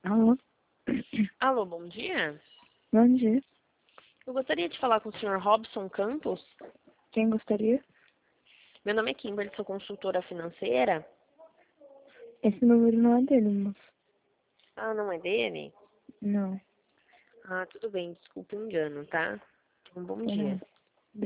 Alô? Alô, bom dia. Bom dia. Eu gostaria de falar com o senhor Robson Campos. Quem gostaria? Meu nome é Kimberly, sou consultora financeira. Esse número não é dele, moço. Ah, não é dele? Não, Ah, tudo bem, desculpa o engano, tá? Um bom tem dia. nada.